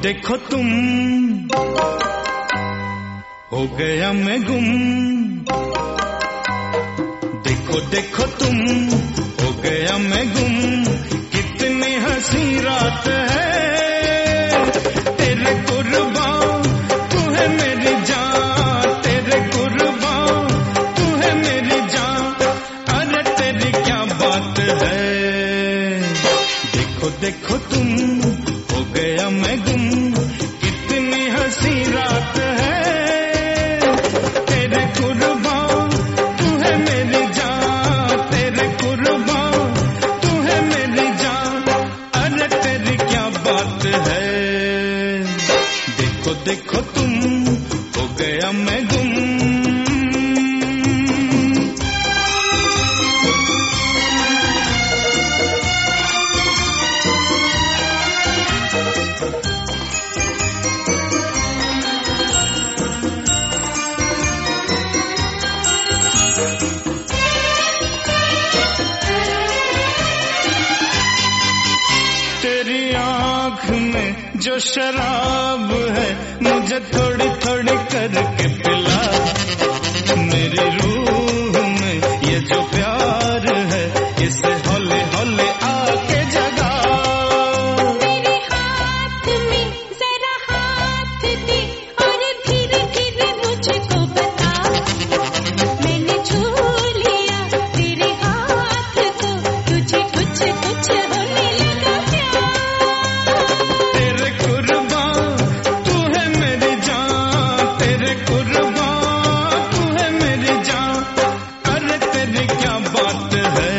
देखो तुम, हो गया मैं गुम। देखो देखो तुम, हो गया मैं गुम। कितनी हंसी रात है, तेरे कुर्बान तू है मेरी जान, तेरे कुर्बान तू है मेरी जान। अरे तेरी क्या बात है। देखो देखो तुम, हो गया मैं गुम। कितनी हंसी रात है, तेरे कुर्बान तू है मेरी जान, तेरे कुर्बान तू है मेरी जान। अरे तेरी क्या बात है। देखो देखो तुम, हो गया मैं गुम। तेरी आँख में जो शराब है, मुझे थोड़ी थोड़ी करके पिला। मेरी रूह में ये जो प्यार है, इसे हौले हौले आके जगा। मेरे हाथ में जरा हाथ दे और धीरे धीरे मुझको बता। मैंने छू लिया तेरे हाथ को, तुझे कुछ कुछ होने लगा प्यार। तेरे कुर्बान तू है मेरी जान, तेरे कुर्बान तू है मेरी जान। अरे तेरी क्या बात है।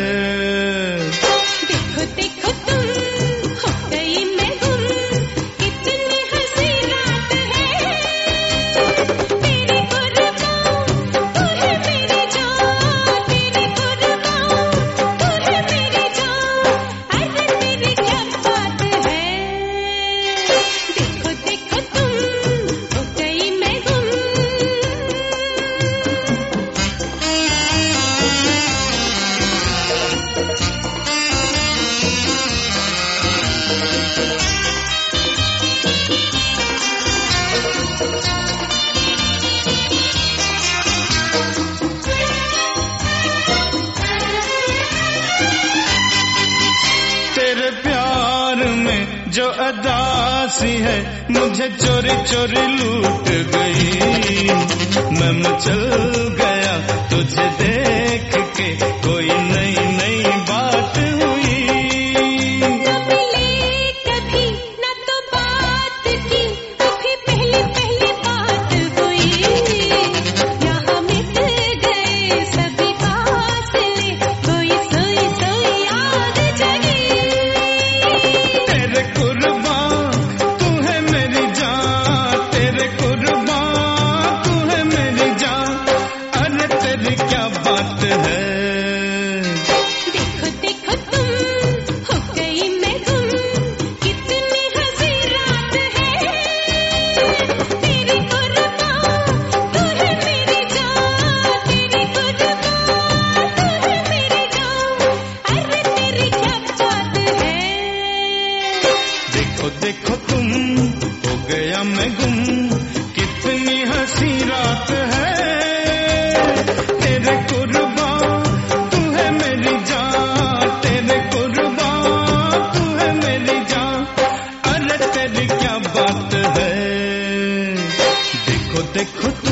देखो देखो तुम, हो गई मैं गुम। कितनी हंसी रात है, तेरे कुर्बान तू है मेरी जान, तेरे कुर्बान तू है मेरी जान। अरे तेरी क्या बात है। देखो देखो तुम, हो गई मैं गुम। तेरे प्यार में जो अदासी है, मुझे चोरी चोरी लूट गई। मैं मचल गया तुझे देख के, कोई नई नई बात हुई। न मिले कभी न तो बात की, अभी पहली पहली बात हुई। यहाँ मिट गए सभी फासले, कोई सोई सोई आग जगी। तेरे कुर्बान तू है मेरी जान, तेरे कुर्बान तू है मेरी जान। अरे तेरी क्या बात है। देखो देखो तुम, हो गई मैं गुम। कितनी हंसी रात है, तेरे कुर्बान तू है मेरी जान, तेरे कुर्बान तू है मेरी जान। अरे तेरी क्या बात है। देखो देखो तुम, हो गया मैं गुम। कितनी हंसी रात है, तेरे कुर्बान तू है मेरी जान, तेरे कुर्बान तू है मेरी जान। अरे तेरी क्या बात है। देखो देखो